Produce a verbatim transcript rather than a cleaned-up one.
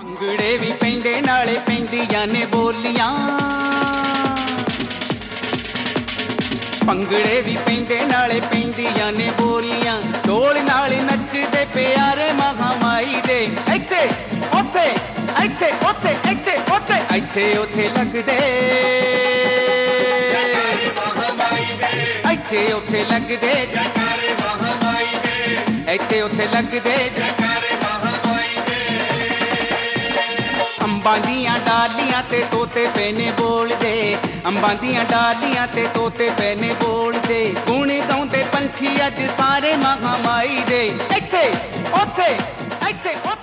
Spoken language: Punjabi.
ਭੰਗੜੇ ਵੀ ਪੈਂਦੇ ਨਾਲੇ ਪੈਂਦੀਆਂ ਨੇ ਬੋਲੀਆਂ, ਭੰਗੜੇ ਵੀ ਪੈਂਦੇ ਨਾਲੇ ਪੈਂਦੀਆਂ ਨੇ ਬੋਲੀਆਂ, ਢੋਲ ਨਾਲ ਨੱਚਦੇ ਪਿਆਰੇ ਮਹਾਮਾਈ ਦੇ। ਇੱਥੇ ਉੱਥੇ ਇੱਥੇ ਉੱਥੇ ਇੱਥੇ ਉੱਥੇ ਇੱਥੇ ਉੱਥੇ ਲੱਗਦੇ, ਇੱਥੇ ਉੱਥੇ ਲੱਗਦੇ ਜੈਕਾਰੇ ਮਹਾਮਾਈ ਦੇ, ਇੱਥੇ ਉੱਥੇ ਲੱਗਦੇ ਜੈਕਾਰੇ ਮਹਾਮਾਈ ਦੇ। ਅੰਬਾਂ ਦੀਆਂ ਡਾਲੀਆਂ ਤੇ ਤੋਤੇ ਪਏ ਨੇ ਬੋਲਦੇ, ਅੰਬਾਂ ਦੀਆਂ ਡਾਲੀਆਂ ਤੇ ਤੋਤੇ ਪਏ ਨੇ ਬੋਲਦੇ, ਗੁਣ ਗਾਉਂਦੇ ਪੰਛੀ ਅੱਜ ਸਾਰੇ ਮਹਾਮਾਈ ਦੇ। ਇੱਥੇ ਉੱਥੇ ਇੱਥੇ ਉੱਥੇ